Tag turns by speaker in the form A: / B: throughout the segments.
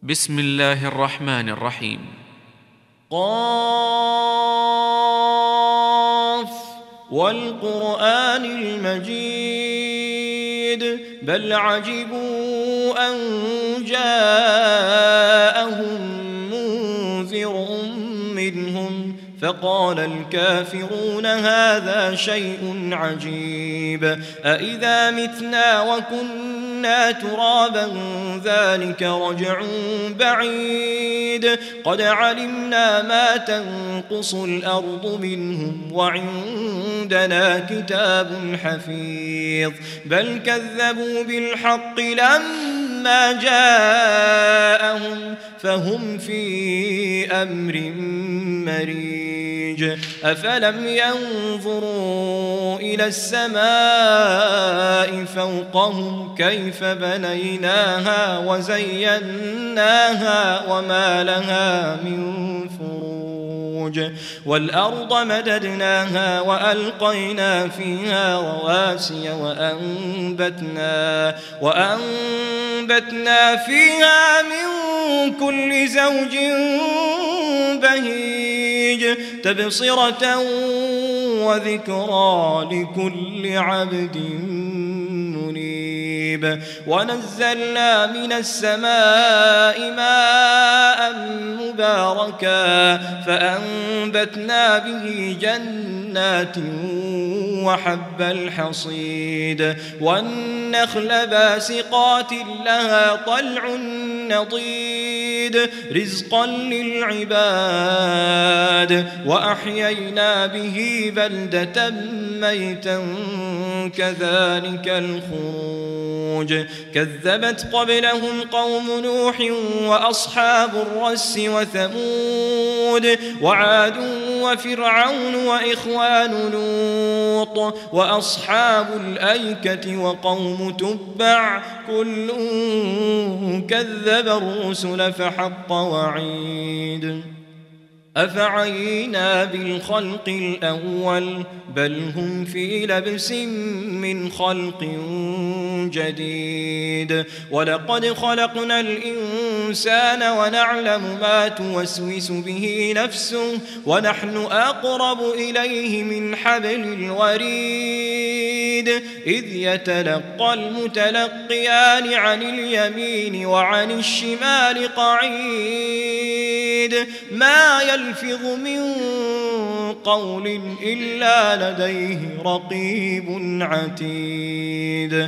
A: بسم الله الرحمن الرحيم.
B: قاف والقرآن المجيد بل عجبوا أن جاءهم منذر منهم فقال الكافرون هذا شيء عجيب أإذا متنا وكنا ترابا ذلك رجع بعيد قد علمنا ما تنقص الأرض منهم وعندنا كتاب حفيظ بل كذبوا بالحق لما جاءهم فهم في أمر مريج أفلم ينظروا إلى السماء فوقهم كيف بنيناها وزيناها وما لها من فروج والأرض مددناها وألقينا فيها رواسي وأنبتنا فيها من كل زوج بهيج تبصرة وذكرى لكل عبد منيب ونزلنا من السماء ماء مباركا فأنبتنا به جنات وحب الحصيد والنخل باسقات لها طلع نضيد رزقا للعباد وأحيينا به بلدة ميتا كذلك الخروج كذبت قبلهم قوم نوح وأصحاب الرس وثمود وعاد وفرعون وإخوان لوط وأصحاب الأيكة وقوم تبع كل كذب الرسل فحق وعيد أفعينا بالخلق الأول بل هم في لبس من خلق جديد ولقد خلقنا الإنسان ونعلم ما توسوس به نفسه ونحن أقرب إليه من حبل الوريد إذ يتلقى المتلقيان عن اليمين وعن الشمال قعيد ما يلفظ من قول إلا لديه رقيب عتيد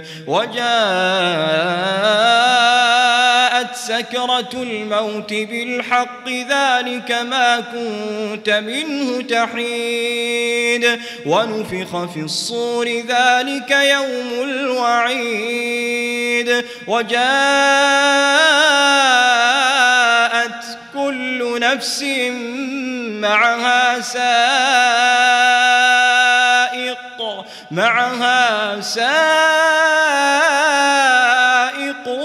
B: وجاءت سكرة الموت بالحق ذلك ما كنت منه تحيد ونفخ في الصور ذلك يوم الوعيد وجاءت كل نفس معها سائق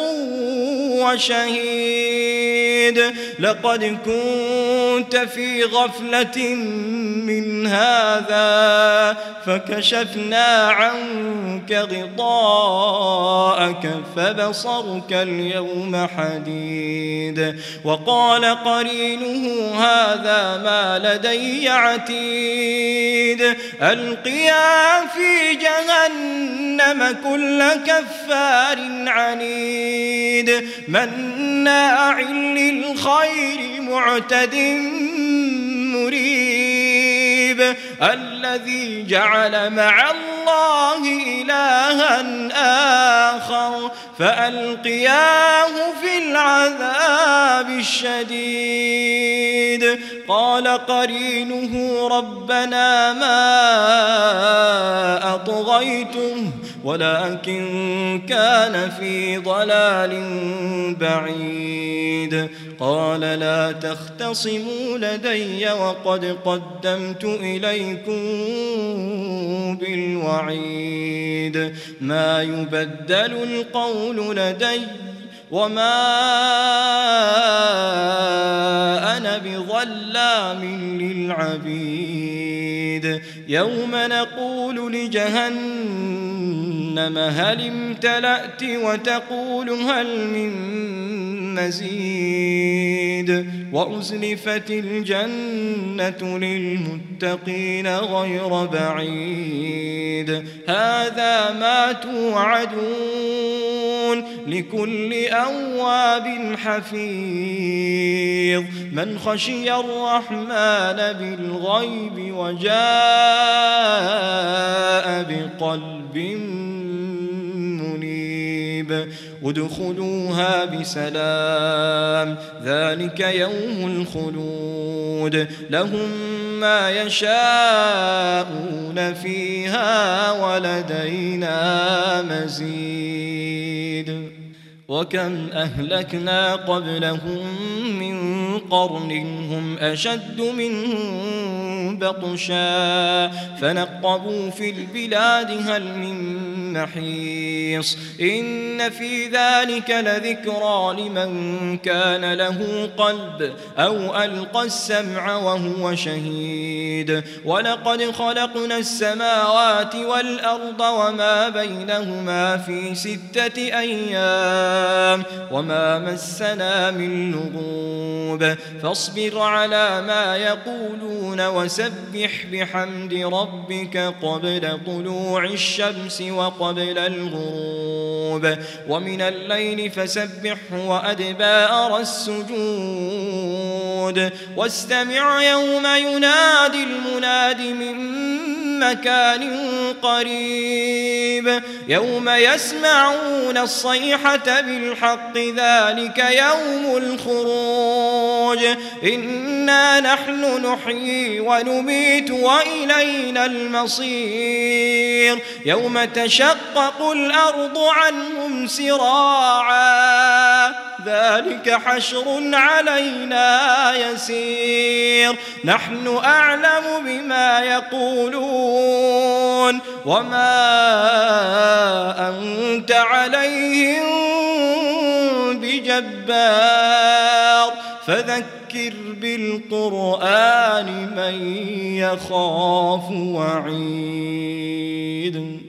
B: وشهيد لقد كنت في غفلة من هذا فكشفنا عنك غطاءك فبصرك اليوم حديد وقال قرينه هذا ما لدي عتيد ألقيا في جهنم كل كفار عنيد مناع للخير معتد مريب الذي جعل مع الله إلها آخر فألقياه في العذاب الشديد قال قرينه ربنا ما أطغيته ولكن كان في ضلال بعيد قال لا تختصموا لدي وقد قدمت إليكم بالوعيد ما يبدل القول لدي وما أنا بظلام للعبيد يوم نقول لجهنم هل امتلأت وتقول هل من مزيد وأزلفت الجنة للمتقين غير بعيد هذا ما توعدون لكل أواب حفيظ من خشي الرحمن بالغيب وجاء بقلب منيب ادخلوها بسلام ذلك يوم الخلود لهم ما يشاءون فيها ولدينا مزيد وكم أهلكنا قبلهم من قرن هم أشد منهم بطشا فنقبوا في البلاد هل من محيص إن في ذلك لذكرى لمن كان له قلب أو ألقى السمع وهو شهيد ولقد خلقنا السماوات والأرض وما بينهما في 6 أيام وما مسنا من لغوب فاصبر على ما يقولون وسبح بحمد ربك قبل طلوع الشمس وقبل الغروب ومن الليل فسبحه وأدبار السجود واستمع يوم ينادي المناد من مكان قريب يوم يسمعون الصيحة بالحق ذلك يوم الخروج إنا نحن نحيي ونميت وإلينا المصير يوم تشقق الأرض عنهم سراعا ذلك حشر علينا يسير نحن أعلم بما يقولون وما أنت عليهم بجبار فذكر بالقرآن من يخاف وعيد